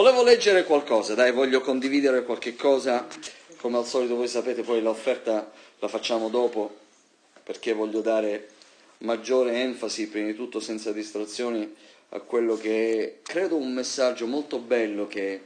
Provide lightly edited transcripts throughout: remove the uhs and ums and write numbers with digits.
Volevo leggere qualcosa, voglio condividere qualche cosa, come al solito voi sapete poi l'offerta la facciamo dopo, perché voglio dare maggiore enfasi, prima di tutto senza distrazioni, a quello che è, credo, un messaggio molto bello che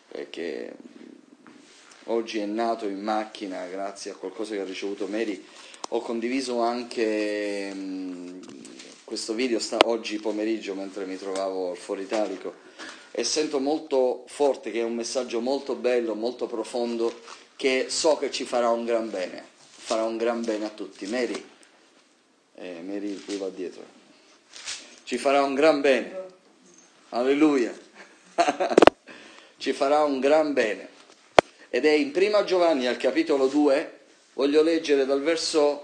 oggi è nato in macchina, grazie a qualcosa che ha ricevuto Mary. Ho condiviso anche questo video oggi pomeriggio mentre mi trovavo al Foro Italico e sento molto forte che è un messaggio molto bello, molto profondo, che so che ci farà un gran bene a tutti. Mary qui va dietro, ci farà un gran bene, alleluia, ci farà un gran bene, ed è in Prima Giovanni al capitolo 2. Voglio leggere dal verso,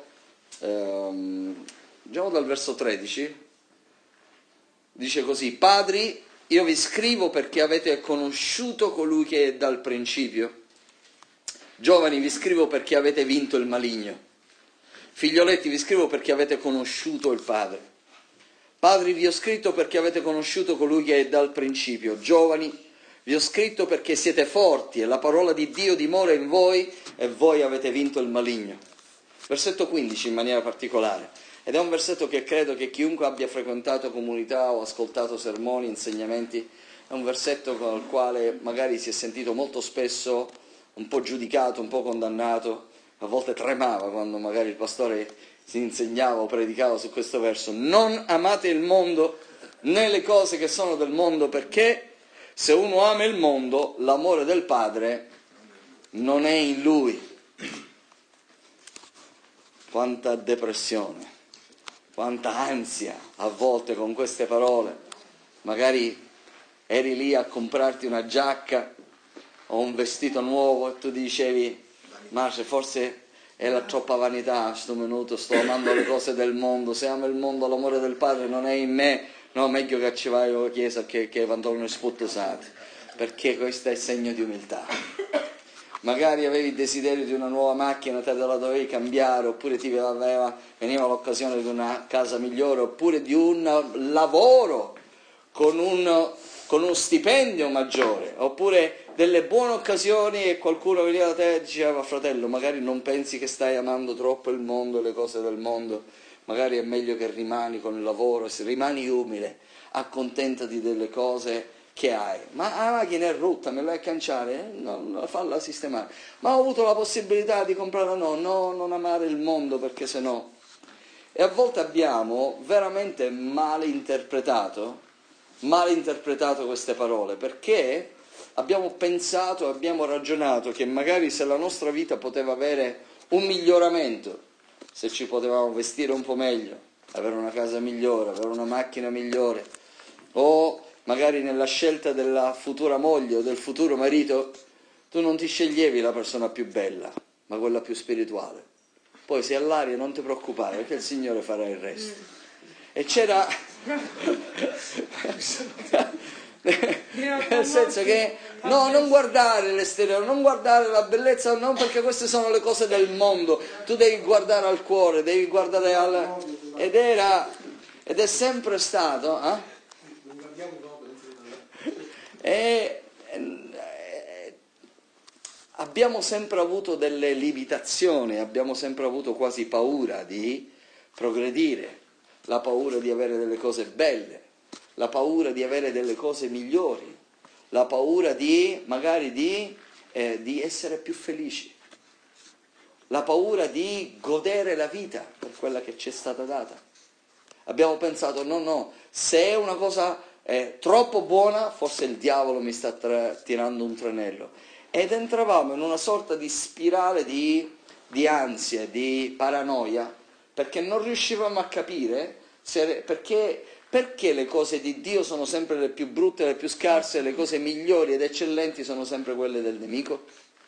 dal verso 13, dice così: Padri, io vi scrivo perché avete conosciuto colui che è dal principio. Giovani, vi scrivo perché avete vinto il maligno. Figlioletti, vi scrivo perché avete conosciuto il Padre. Padri, vi ho scritto perché avete conosciuto colui che è dal principio. Giovani, vi ho scritto perché siete forti e la parola di Dio dimora in voi e voi avete vinto il maligno. Versetto 15 in maniera particolare. Ed è un versetto che credo che chiunque abbia frequentato comunità o ascoltato sermoni, insegnamenti, è un versetto con il quale magari si è sentito molto spesso un po' giudicato, un po' condannato, a volte tremava quando magari il pastore si insegnava o predicava su questo verso. Non amate il mondo né le cose che sono del mondo, perché se uno ama il mondo, l'amore del Padre non è in lui. Quanta depressione, quanta ansia a volte con queste parole. Magari eri lì a comprarti una giacca o un vestito nuovo e tu dicevi: ma se forse è la troppa vanità, sto minuto, sto amando le cose del mondo, se amo il mondo l'amore del Padre non è in me. No, meglio che ci vai alla chiesa che vanno sputtosati, perché questo è segno di umiltà. Magari avevi il desiderio di una nuova macchina, te la dovevi cambiare, oppure veniva l'occasione di una casa migliore, oppure di un lavoro con uno stipendio maggiore, oppure delle buone occasioni e qualcuno veniva da te e diceva: fratello, magari non pensi che stai amando troppo il mondo e le cose del mondo, magari è meglio che rimani con il lavoro, se rimani umile, accontentati delle cose che hai. Ma la macchina è rotta, me la vai a canciare? No, falla sistemare. Ma ho avuto la possibilità di comprarla? No, non amare il mondo, perché sennò. E a volte abbiamo veramente malinterpretato queste parole, perché abbiamo pensato, abbiamo ragionato che magari se la nostra vita poteva avere un miglioramento, se ci potevamo vestire un po' meglio, avere una casa migliore, avere una macchina migliore, o magari nella scelta della futura moglie o del futuro marito, tu non ti sceglievi la persona più bella, ma quella più spirituale. Poi se all'aria non ti preoccupare, perché il Signore farà il resto. E c'era nel senso che non guardare l'esteriore, non guardare la bellezza, non, perché queste sono le cose del mondo. Tu devi guardare al cuore, devi guardare ed è sempre stato abbiamo sempre avuto delle limitazioni, abbiamo sempre avuto quasi paura di progredire, la paura di avere delle cose belle, la paura di avere delle cose migliori, la paura magari di essere più felici, la paura di godere la vita per quella che ci è stata data. Abbiamo pensato: no, se è una cosa troppo buona, forse il diavolo mi sta tirando un tranello. Ed entravamo in una sorta di spirale di ansia, di paranoia, perché non riuscivamo a capire perché le cose di Dio sono sempre le più brutte, le più scarse, le cose migliori ed eccellenti sono sempre quelle del nemico.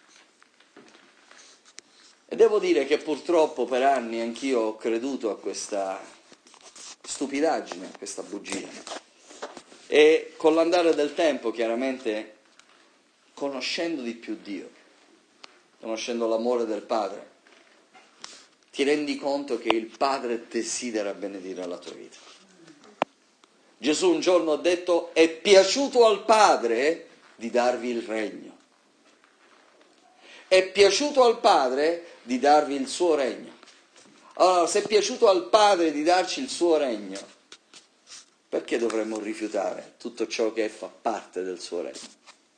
E devo dire che purtroppo per anni anch'io ho creduto a questa stupidaggine, a questa bugia. E con l'andare del tempo, chiaramente, conoscendo di più Dio, conoscendo l'amore del Padre, ti rendi conto che il Padre desidera benedire la tua vita. Gesù un giorno ha detto: è piaciuto al Padre di darvi il regno. È piaciuto al Padre di darvi il suo regno. Allora, se è piaciuto al Padre di darci il suo regno, perché dovremmo rifiutare tutto ciò che fa parte del suo regno?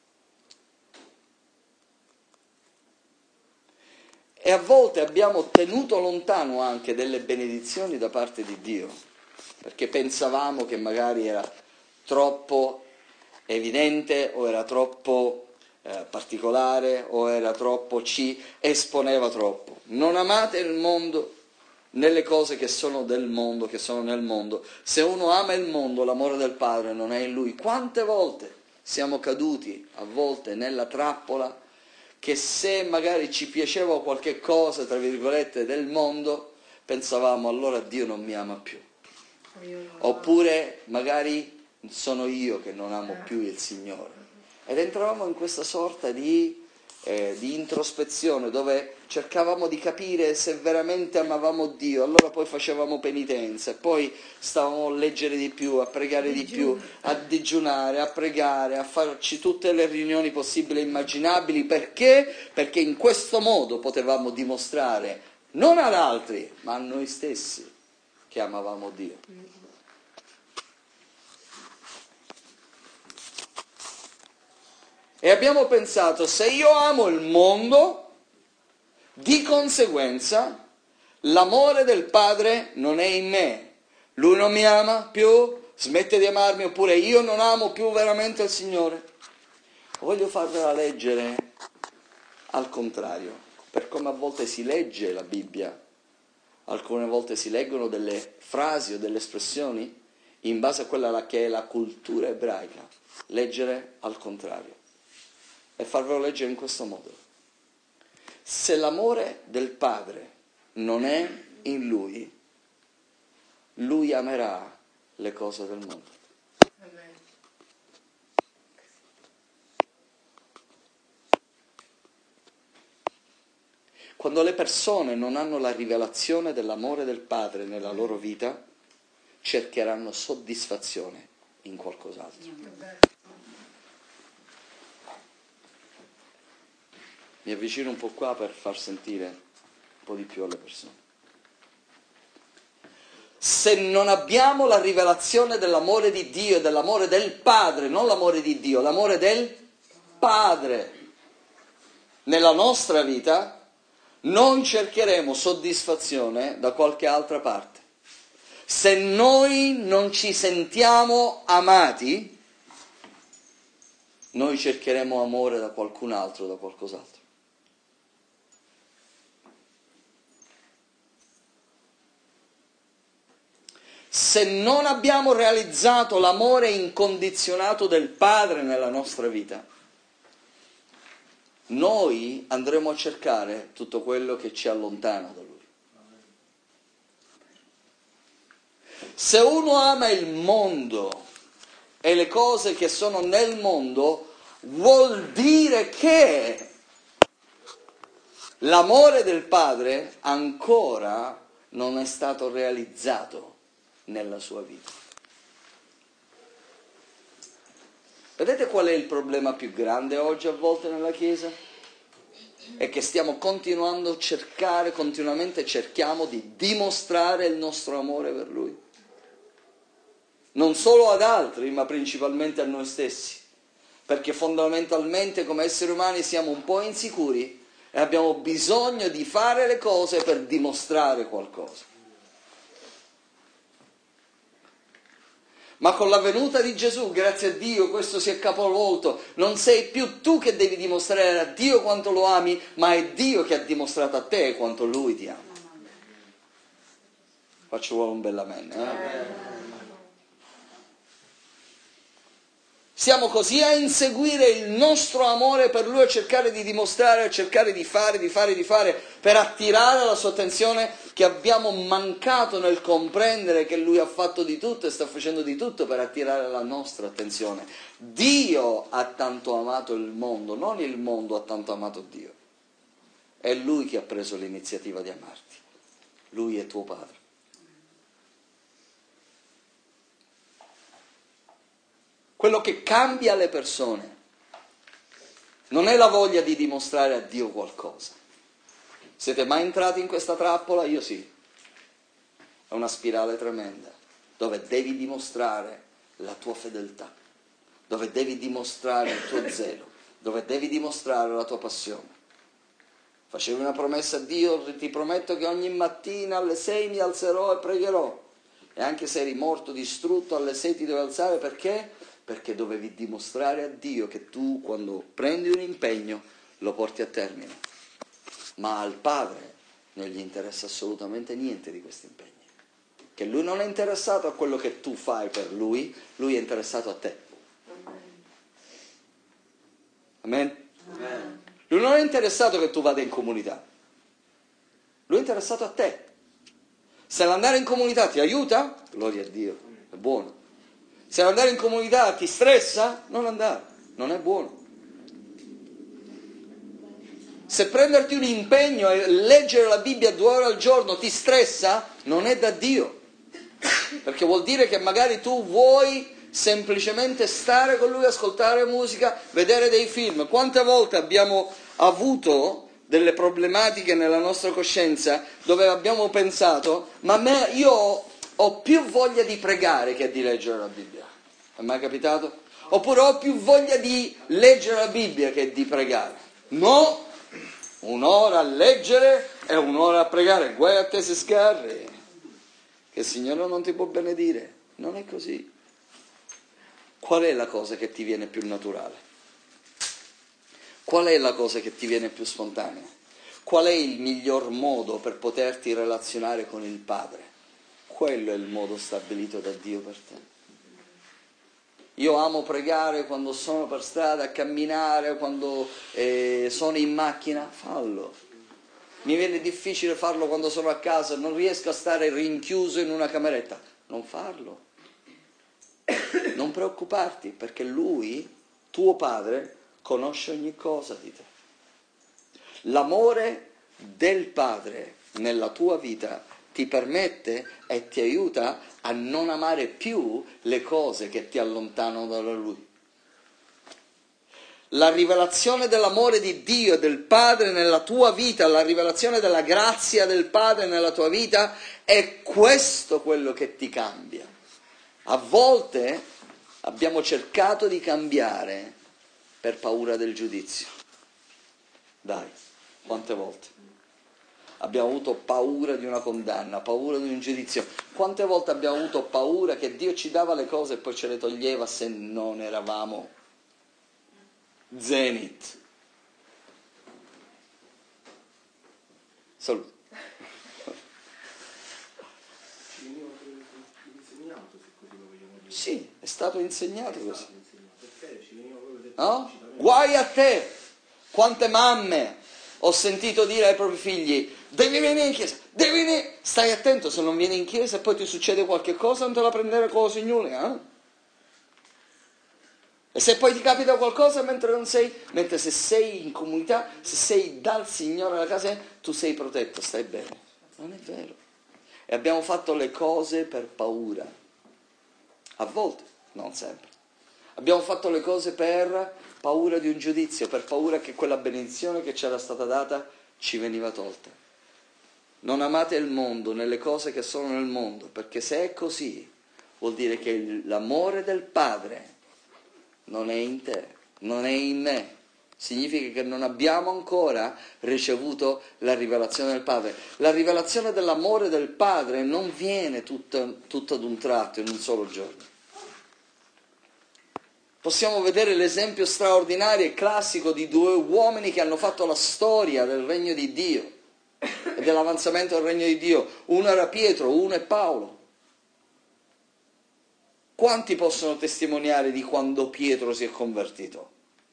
E a volte abbiamo tenuto lontano anche delle benedizioni da parte di Dio, perché pensavamo che magari era troppo evidente o era troppo particolare o era troppo, ci esponeva troppo. Non amate il mondo nelle cose che sono del mondo, che sono nel mondo. Se uno ama il mondo, l'amore del Padre non è in lui. Quante volte siamo caduti, a volte, nella trappola, che se magari ci piaceva qualche cosa, tra virgolette, del mondo, pensavamo allora Dio non mi ama più. Oppure magari sono io che non amo più il Signore. Ed entravamo in questa sorta di introspezione dove cercavamo di capire se veramente amavamo Dio, allora poi facevamo penitenza, poi stavamo a leggere di più, a pregare di più, a digiunare, a pregare, a farci tutte le riunioni possibili e immaginabili. Perché? Perché in questo modo potevamo dimostrare non ad altri, ma a noi stessi che amavamo Dio. E abbiamo pensato, se io amo il mondo, di conseguenza l'amore del Padre non è in me. Lui non mi ama più, smette di amarmi, oppure io non amo più veramente il Signore. Voglio farvela leggere al contrario, per come a volte si legge la Bibbia. Alcune volte si leggono delle frasi o delle espressioni in base a quella che è la cultura ebraica. Leggere al contrario. E farvelo leggere in questo modo. Se l'amore del Padre non è in lui, lui amerà le cose del mondo. Amen. Quando le persone non hanno la rivelazione dell'amore del Padre nella loro vita, cercheranno soddisfazione in qualcos'altro. Mi avvicino un po' qua per far sentire un po' di più alle persone. Se non abbiamo la rivelazione dell'amore di Dio e dell'amore del Padre, non l'amore di Dio, l'amore del Padre nella nostra vita, non cercheremo soddisfazione da qualche altra parte. Se noi non ci sentiamo amati, noi cercheremo amore da qualcun altro, da qualcos'altro. Se non abbiamo realizzato l'amore incondizionato del Padre nella nostra vita, noi andremo a cercare tutto quello che ci allontana da Lui. Se uno ama il mondo e le cose che sono nel mondo, vuol dire che l'amore del Padre ancora non è stato realizzato nella sua vita. Vedete qual è il problema più grande oggi a volte nella Chiesa? È che stiamo continuando a cercare, continuamente cerchiamo di dimostrare il nostro amore per Lui. Non solo ad altri, ma principalmente a noi stessi. Perché fondamentalmente come esseri umani siamo un po' insicuri e abbiamo bisogno di fare le cose per dimostrare qualcosa. Ma con la venuta di Gesù, grazie a Dio, questo si è capovolto. Non sei più tu che devi dimostrare a Dio quanto lo ami, ma è Dio che ha dimostrato a te quanto Lui ti ama. Faccio un bel amen. Siamo così a inseguire il nostro amore per Lui, a cercare di dimostrare, a cercare di fare, per attirare la sua attenzione, che abbiamo mancato nel comprendere che Lui ha fatto di tutto e sta facendo di tutto per attirare la nostra attenzione. Dio ha tanto amato il mondo, non il mondo ha tanto amato Dio. È Lui che ha preso l'iniziativa di amarti. Lui è tuo Padre. Quello che cambia le persone Non è la voglia di dimostrare a Dio qualcosa. Siete mai entrati in questa trappola? Io sì. È una spirale tremenda, dove devi dimostrare la tua fedeltà, dove devi dimostrare il tuo zelo, dove devi dimostrare la tua passione. Facevi una promessa a Dio, ti prometto che ogni mattina alle 6 mi alzerò e pregherò. E anche se eri morto, distrutto, alle 6 ti devi alzare, perché? Perché dovevi dimostrare a Dio che tu, quando prendi un impegno, lo porti a termine. Ma al Padre non gli interessa assolutamente niente di questi impegni. Che Lui non è interessato a quello che tu fai per Lui, Lui è interessato a te. Amen? Amen. Lui non è interessato che tu vada in comunità. Lui è interessato a te. Se l'andare in comunità ti aiuta, gloria a Dio, è buono. Se l'andare in comunità ti stressa, non andare, non è buono. Se prenderti un impegno e leggere la Bibbia 2 ore al giorno ti stressa, non è da Dio. Perché vuol dire che magari tu vuoi semplicemente stare con Lui, ascoltare musica, vedere dei film. Quante volte abbiamo avuto delle problematiche nella nostra coscienza dove abbiamo pensato, io ho più voglia di pregare che di leggere la Bibbia. È mai capitato? Oppure ho più voglia di leggere la Bibbia che di pregare. No, un'ora a leggere e un'ora a pregare. Guai a te se sgarri, che il Signore non ti può benedire. Non è così. Qual è la cosa che ti viene più naturale? Qual è la cosa che ti viene più spontanea? Qual è il miglior modo per poterti relazionare con il Padre? Quello è il modo stabilito da Dio per te. Io amo pregare quando sono per strada, a camminare, quando sono in macchina, fallo. Mi viene difficile farlo quando sono a casa, non riesco a stare rinchiuso in una cameretta. Non farlo. Non preoccuparti, perché Lui, tuo Padre, conosce ogni cosa di te. L'amore del Padre nella tua vita ti permette e ti aiuta a non amare più le cose che ti allontanano da Lui. La rivelazione dell'amore di Dio e del Padre nella tua vita, la rivelazione della grazia del Padre nella tua vita, è questo quello che ti cambia. A volte abbiamo cercato di cambiare per paura del giudizio. Dai, quante volte? Abbiamo avuto paura di una condanna, paura di un giudizio. Quante volte abbiamo avuto paura che Dio ci dava le cose e poi ce le toglieva se non eravamo zenith. Salute. Sì, è stato insegnato così. No? Guai a te! Quante mamme ho sentito dire ai propri figli: devi venire in chiesa, devi venire, stai attento, se non vieni in chiesa e poi ti succede qualche cosa non te la prendere con lo Signore, eh? E se poi ti capita qualcosa mentre se sei in comunità, se sei dal Signore alla casa, tu sei protetto, stai bene. Non è vero. E abbiamo fatto le cose per paura. A volte, non sempre. Abbiamo fatto le cose per paura di un giudizio, per paura che quella benedizione che ci era stata data ci veniva tolta. Non amate il mondo nelle cose che sono nel mondo, perché se è così, vuol dire che l'amore del Padre non è in te, non è in me. Significa che non abbiamo ancora ricevuto la rivelazione del Padre. La rivelazione dell'amore del Padre non viene tutto ad un tratto, in un solo giorno. Possiamo vedere l'esempio straordinario e classico di due uomini che hanno fatto la storia del regno di Dio e dell'avanzamento del regno di Dio. Uno era Pietro, uno è Paolo. Quanti possono testimoniare di quando Pietro si è convertito?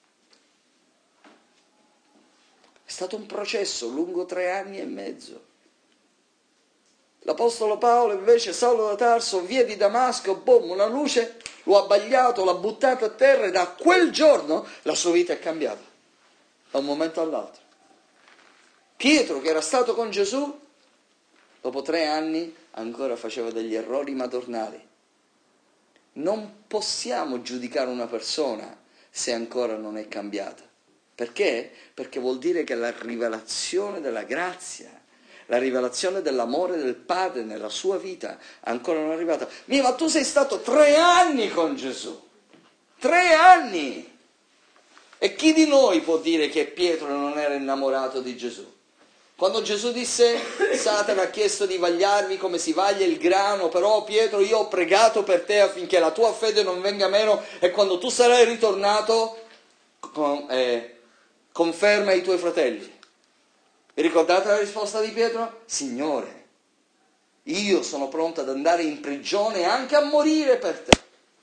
È stato un processo lungo 3 anni e mezzo. L'Apostolo Paolo invece, Saulo da Tarso, via di Damasco, boom, una luce, lo ha abbagliato, l'ha buttato a terra e da quel giorno la sua vita è cambiata, da un momento all'altro. Pietro, che era stato con Gesù, dopo 3 anni ancora faceva degli errori madornali. Non possiamo giudicare una persona se ancora non è cambiata. Perché? Perché vuol dire che la rivelazione della grazia, la rivelazione dell'amore del Padre nella sua vita ancora non è arrivata. Ma tu sei stato 3 anni con Gesù. 3 anni! E chi di noi può dire che Pietro non era innamorato di Gesù? Quando Gesù disse, Satana ha chiesto di vagliarvi come si vaglia il grano, però Pietro io ho pregato per te affinché la tua fede non venga meno e quando tu sarai ritornato conferma i tuoi fratelli. Vi ricordate la risposta di Pietro? Signore, io sono pronto ad andare in prigione e anche a morire per te.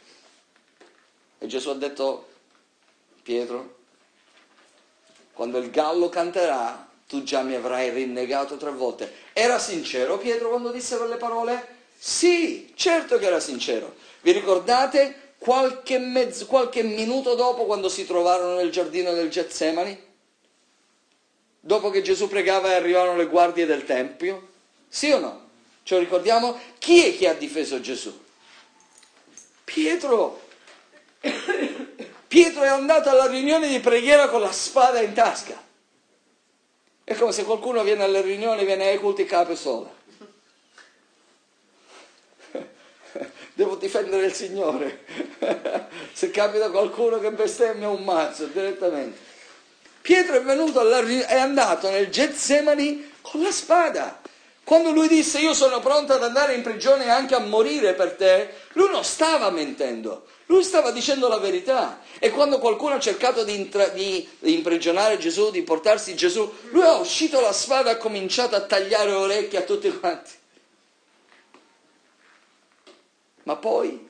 E Gesù ha detto, Pietro, quando il gallo canterà, tu già mi avrai rinnegato 3 volte. Era sincero Pietro quando disse quelle parole? Sì, certo che era sincero. Vi ricordate qualche minuto dopo quando si trovarono nel giardino del Getsemani? Dopo che Gesù pregava e arrivarono le guardie del Tempio? Sì o no? Ce lo ricordiamo? Chi è che ha difeso Gesù? Pietro! Pietro è andato alla riunione di preghiera con la spada in tasca. È come se qualcuno viene alle riunioni, viene ai culti capo sola. Devo difendere il Signore. Se capita qualcuno che bestemmia un mazzo direttamente. Pietro è andato nel Getsemani con la spada. Quando lui disse io sono pronto ad andare in prigione e anche a morire per te, lui non stava mentendo, lui stava dicendo la verità. E quando qualcuno ha cercato di imprigionare Gesù, di portarsi Gesù, lui ha uscito la spada e ha cominciato a tagliare le orecchie a tutti quanti. Ma poi,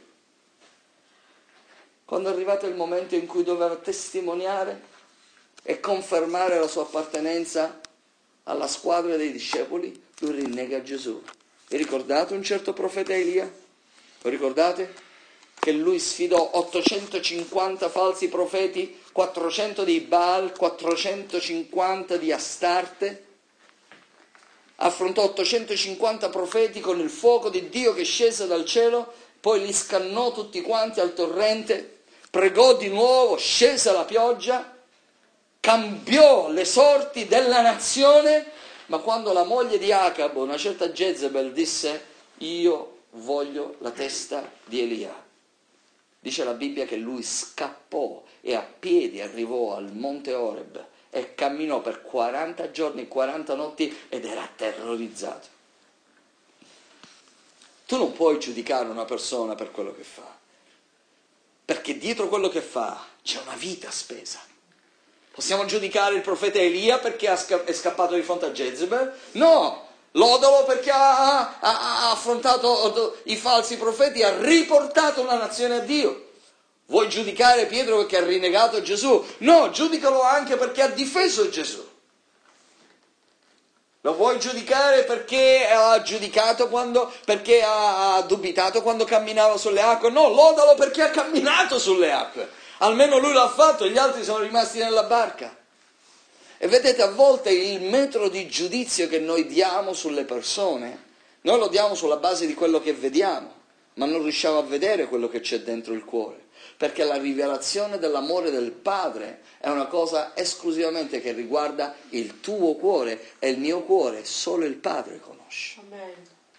quando è arrivato il momento in cui doveva testimoniare e confermare la sua appartenenza alla squadra dei discepoli, lui rinnega Gesù. Vi ricordate un certo profeta Elia? Lo ricordate? Che lui sfidò 850 falsi profeti, 400 di Baal, 450 di Astarte. Affrontò 850 profeti con il fuoco di Dio che scese dal cielo, poi li scannò tutti quanti al torrente, pregò di nuovo, scese la pioggia, cambiò le sorti della nazione, ma quando la moglie di Acabo, una certa Jezebel, disse io voglio la testa di Elia, dice la Bibbia che lui scappò e a piedi arrivò al monte Oreb e camminò per 40 giorni, 40 notti ed era terrorizzato. Tu non puoi giudicare una persona per quello che fa, perché dietro quello che fa c'è una vita spesa. Possiamo giudicare il profeta Elia perché è scappato di fronte a Jezebel? No! Lodalo perché ha affrontato i falsi profeti, ha riportato una nazione a Dio. Vuoi giudicare Pietro perché ha rinnegato Gesù? No, giudicalo anche perché ha difeso Gesù. Lo vuoi giudicare perché perché ha dubitato quando camminava sulle acque? No, lodalo perché ha camminato sulle acque. Almeno lui l'ha fatto e gli altri sono rimasti nella barca. E vedete, a volte il metro di giudizio che noi diamo sulle persone, noi lo diamo sulla base di quello che vediamo, ma non riusciamo a vedere quello che c'è dentro il cuore. Perché la rivelazione dell'amore del Padre è una cosa esclusivamente che riguarda il tuo cuore e il mio cuore, solo il Padre conosce. Amen.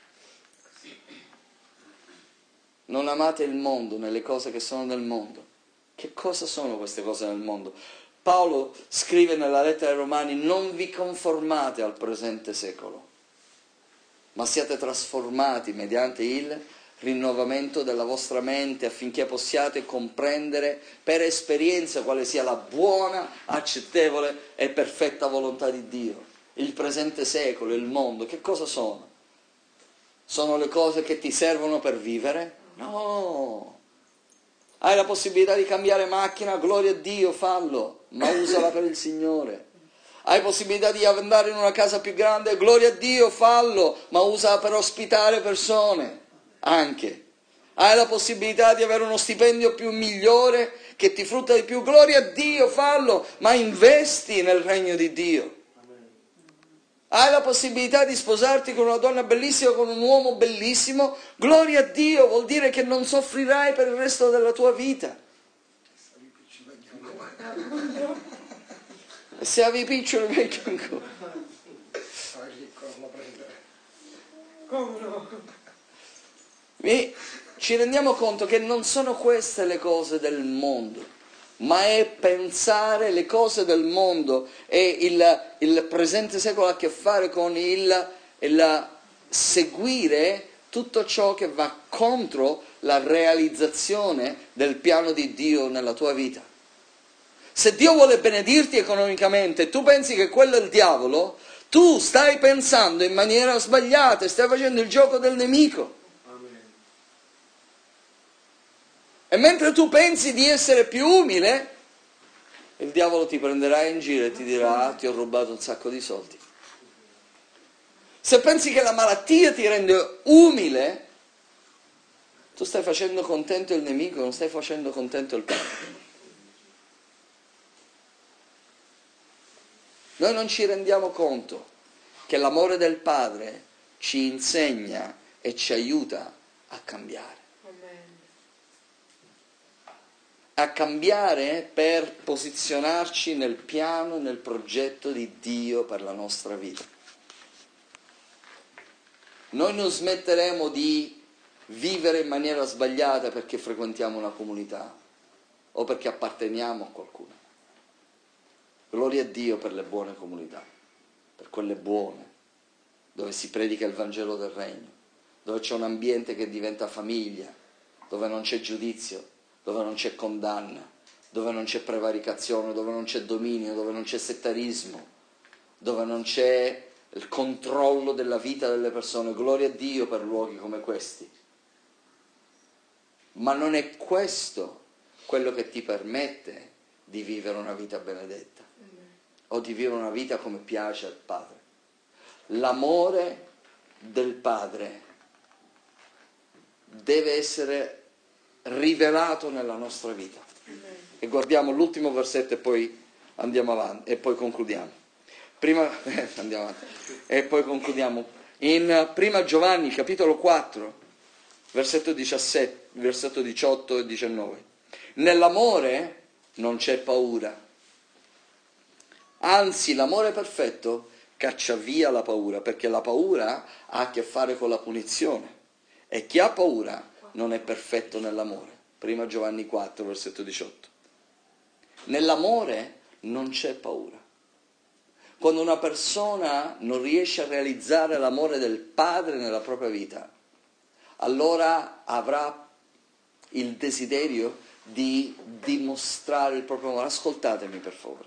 Non amate il mondo nelle cose che sono nel mondo. Che cosa sono queste cose nel mondo? Paolo scrive nella lettera ai Romani: non vi conformate al presente secolo, ma siate trasformati mediante il rinnovamento della vostra mente affinché possiate comprendere per esperienza quale sia la buona, accettevole e perfetta volontà di Dio. Il presente secolo, il mondo, che cosa sono? Sono le cose che ti servono per vivere? No! Hai la possibilità di cambiare macchina? Gloria a Dio, fallo, ma usala per il Signore. Hai possibilità di andare in una casa più grande? Gloria a Dio, fallo, ma usala per ospitare persone, anche. Hai la possibilità di avere uno stipendio più migliore, che ti frutta di più? Gloria a Dio, fallo, ma investi nel regno di Dio. Hai la possibilità di sposarti con una donna bellissima, con un uomo bellissimo? Gloria a Dio, vuol dire che non soffrirai per il resto della tua vita. E se avevi piccioli peggio ancora. Come no? Ci rendiamo conto che non sono queste le cose del mondo, ma è pensare le cose del mondo, e il presente secolo ha a che fare con il seguire tutto ciò che va contro la realizzazione del piano di Dio nella tua vita. Se Dio vuole benedirti economicamente e tu pensi che quello è il diavolo, tu stai pensando in maniera sbagliata e stai facendo il gioco del nemico. E mentre tu pensi di essere più umile, il diavolo ti prenderà in giro e ti dirà: ti ho rubato un sacco di soldi. Se pensi che la malattia ti rende umile, tu stai facendo contento il nemico, non stai facendo contento il Padre. Noi non ci rendiamo conto che l'amore del Padre ci insegna e ci aiuta a cambiare. A cambiare per posizionarci nel piano e nel progetto di Dio per la nostra vita. Noi non smetteremo di vivere in maniera sbagliata perché frequentiamo una comunità o perché apparteniamo a qualcuno. Gloria a Dio per le buone comunità, per quelle buone, dove si predica il Vangelo del Regno, dove c'è un ambiente che diventa famiglia, dove non c'è giudizio, dove non c'è condanna, dove non c'è prevaricazione, dove non c'è dominio, dove non c'è settarismo, dove non c'è il controllo della vita delle persone. Gloria a Dio per luoghi come questi. Ma non è questo quello che ti permette di vivere una vita benedetta o di vivere una vita come piace al Padre. L'amore del Padre deve essere rivelato nella nostra vita. E guardiamo l'ultimo versetto e poi andiamo avanti e poi concludiamo. Andiamo avanti e poi concludiamo. In 1 Giovanni capitolo 4, versetto 18 e 19. Nell'amore non c'è paura. Anzi, l'amore perfetto caccia via la paura, perché la paura ha a che fare con la punizione. E chi ha paura non è perfetto nell'amore. 1 Giovanni 4, versetto 18. Nell'amore non c'è paura. Quando una persona non riesce a realizzare l'amore del Padre nella propria vita, allora avrà il desiderio di dimostrare il proprio amore. Ascoltatemi per favore,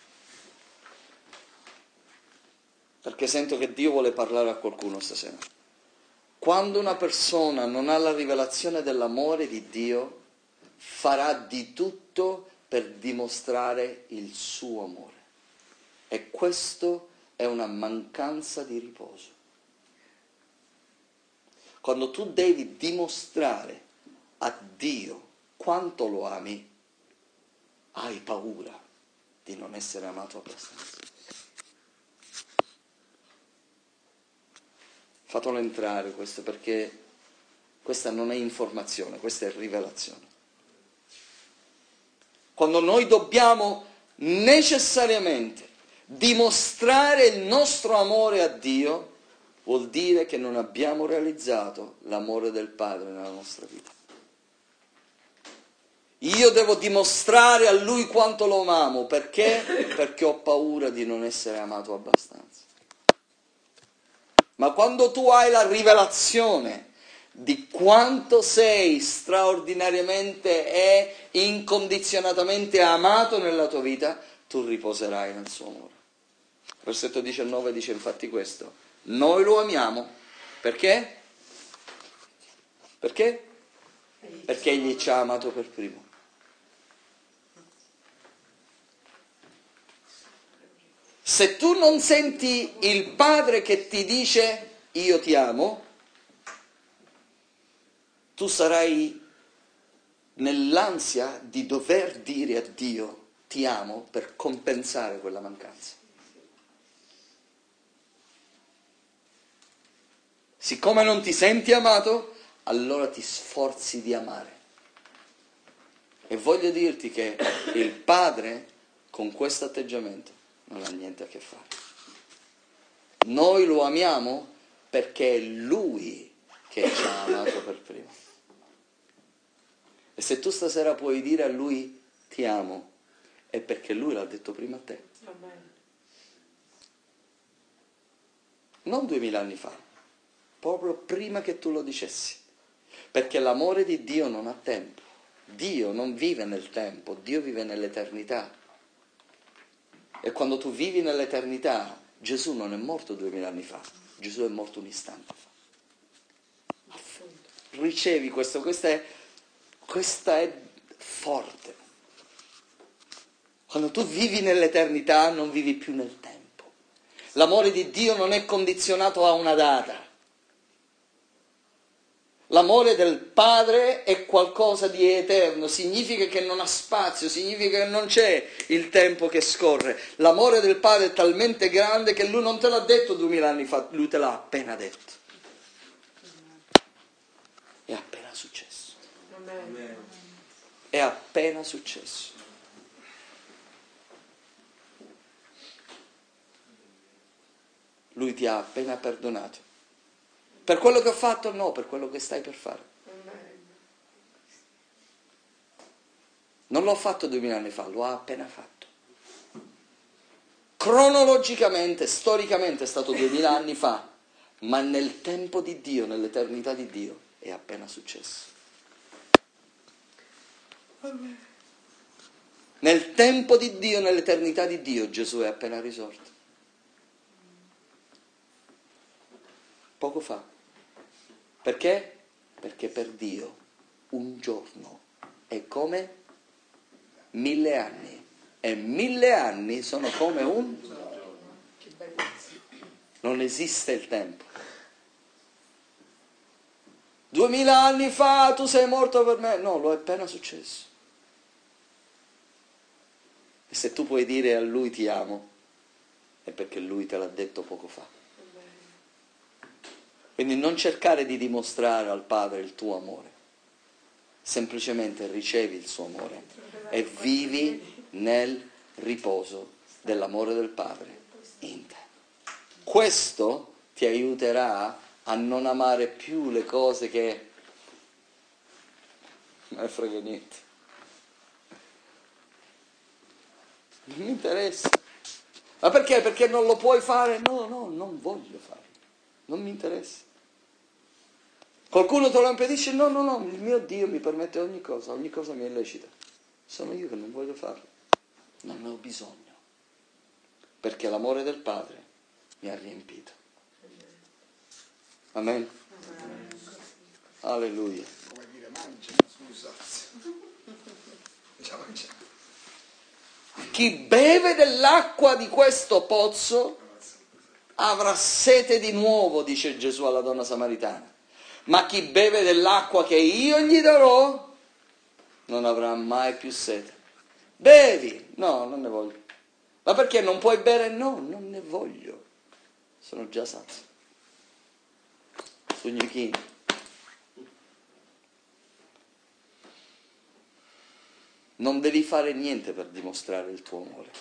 perché sento che Dio vuole parlare a qualcuno stasera. Quando una persona non ha la rivelazione dell'amore di Dio, farà di tutto per dimostrare il suo amore. E questo è una mancanza di riposo. Quando tu devi dimostrare a Dio quanto lo ami, hai paura di non essere amato abbastanza. Fatelo entrare questo, perché questa non è informazione, questa è rivelazione. Quando noi dobbiamo necessariamente dimostrare il nostro amore a Dio, vuol dire che non abbiamo realizzato l'amore del Padre nella nostra vita. Io devo dimostrare a Lui quanto lo amo, perché? Perché ho paura di non essere amato abbastanza. Ma quando tu hai la rivelazione di quanto sei straordinariamente e incondizionatamente amato nella tua vita, tu riposerai nel suo amore. Versetto 19 dice infatti questo: noi lo amiamo perché? Perché? Perché Egli ci ha amato per primo. Se tu non senti il Padre che ti dice io ti amo, tu sarai nell'ansia di dover dire a Dio ti amo per compensare quella mancanza. Siccome non ti senti amato, allora ti sforzi di amare. E voglio dirti che il Padre con questo atteggiamento non ha niente a che fare. Noi lo amiamo perché è Lui che ci ha amato per primo. E se tu stasera puoi dire a Lui ti amo, è perché Lui l'ha detto prima a te. Amen. Non 2000 anni fa, proprio prima che tu lo dicessi. Perché l'amore di Dio non ha tempo. Dio non vive nel tempo, Dio vive nell'eternità. E quando tu vivi nell'eternità, Gesù non è morto 2000 anni fa, Gesù è morto un istante fa. Ricevi questo, questa è forte. Quando tu vivi nell'eternità non vivi più nel tempo. L'amore di Dio non è condizionato a una data. L'amore del Padre è qualcosa di eterno, significa che non ha spazio, significa che non c'è il tempo che scorre. L'amore del Padre è talmente grande che Lui non te l'ha detto 2000 anni fa, Lui te l'ha appena detto. È appena successo. Amen. È appena successo. Lui ti ha appena perdonato. Per quello che ho fatto? No, per quello che stai per fare. Non l'ho fatto 2000 anni fa, lo ha appena fatto. Cronologicamente, storicamente è stato 2000 anni fa, ma nel tempo di Dio, nell'eternità di Dio, è appena successo. Nel tempo di Dio, nell'eternità di Dio, Gesù è appena risorto. Poco fa. Perché? Perché per Dio un giorno è come 1000 anni. E 1000 anni sono come un giorno. Non esiste il tempo. 2000 anni fa tu sei morto per me. No, lo è appena successo. E se tu puoi dire a Lui ti amo, è perché Lui te l'ha detto poco fa. Quindi non cercare di dimostrare al Padre il tuo amore, semplicemente ricevi il suo amore e vivi nel riposo dell'amore del Padre in te. Questo ti aiuterà a non amare più le cose che non me ne frega niente. Non mi interessa. Ma perché? Perché non lo puoi fare? No, non voglio farlo. Non mi interessa. Qualcuno te lo impedisce? No, il mio Dio mi permette ogni cosa mi è lecita. Sono io che non voglio farlo. Non ne ho bisogno. Perché l'amore del Padre mi ha riempito. Amen? Alleluia. Come dire, mangia, scusa. Già mangiato. Chi beve dell'acqua di questo pozzo avrà sete di nuovo, dice Gesù alla donna samaritana. Ma chi beve dell'acqua che io gli darò non avrà mai più sete. Bevi? No, non ne voglio. Ma perché non puoi bere? No, non ne voglio. Sono già sazio. Sognichini. Non devi fare niente per dimostrare il tuo amore.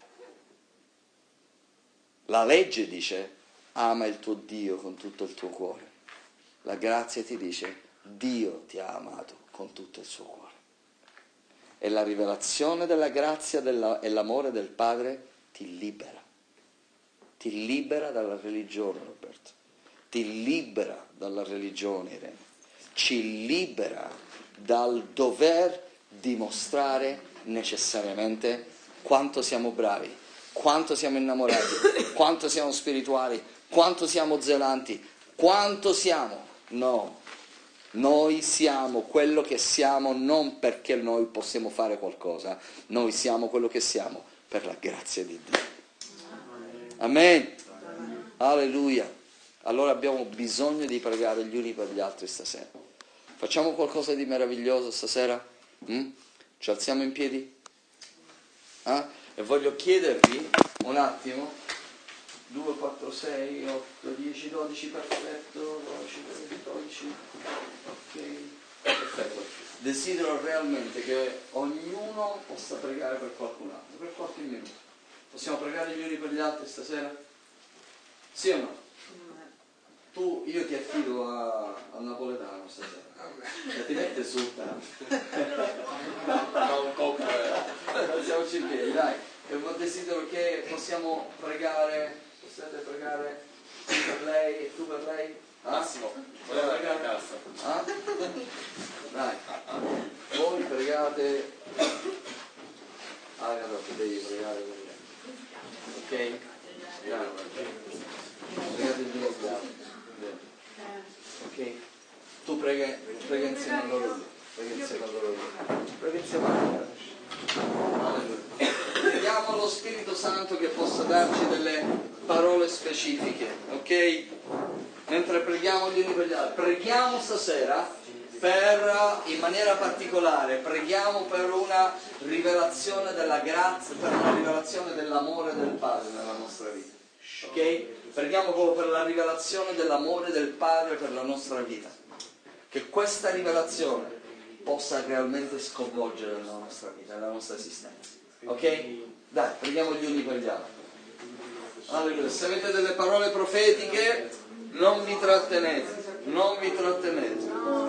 La legge dice ama il tuo Dio con tutto il tuo cuore. La grazia ti dice Dio ti ha amato con tutto il suo cuore. E la rivelazione della grazia e l'amore del Padre ti libera. Ti libera dalla religione, Roberto. Ti libera dalla religione, Irene. Ci libera dal dover dimostrare necessariamente quanto siamo bravi, quanto siamo innamorati, quanto siamo spirituali, quanto siamo zelanti, quanto siamo. No, noi siamo quello che siamo non perché noi possiamo fare qualcosa, noi siamo quello che siamo per la grazia di Dio. Amen. Alleluia. Allora abbiamo bisogno di pregare gli uni per gli altri stasera. Facciamo qualcosa di meraviglioso stasera? Ci alziamo in piedi? E voglio chiedervi un attimo, 2, 4, 6, 8, 10, 12, perfetto, 12, 12, ok, perfetto. Desidero realmente che ognuno possa pregare per qualcun altro, per qualche minuto. Possiamo pregare gli uni per gli altri stasera? Sì o no? Io ti affido al napoletano stasera. Ti mette su, alziamoci in piedi, dai. Desidero che possiamo pregare, possiate pregare tu per lei e tu per lei? Massimo, voleva pregare a casa. Ah? Dai, voi pregate. Allora, tu devi pregare per lei. Ok? Dai. Pregate il Dio. Ok? Tu prega insieme a loro. Prega insieme a loro. Prega insieme a loro. Chiediamo allo Spirito Santo che possa darci delle parole specifiche, ok? Mentre preghiamo gli uni per gli altri. Preghiamo stasera in maniera particolare, preghiamo per una rivelazione della grazia, per una rivelazione dell'amore del Padre nella nostra vita. Ok? Preghiamo proprio per la rivelazione dell'amore del Padre per la nostra vita. Che questa rivelazione possa realmente sconvolgere la nostra vita, la nostra esistenza. Ok? Dai, preghiamo gli uni per gli altri. Alleluia. Se avete delle parole profetiche, non vi trattenete. Non vi trattenete.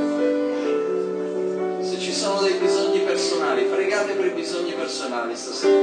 Pregate per i bisogni personali stasera.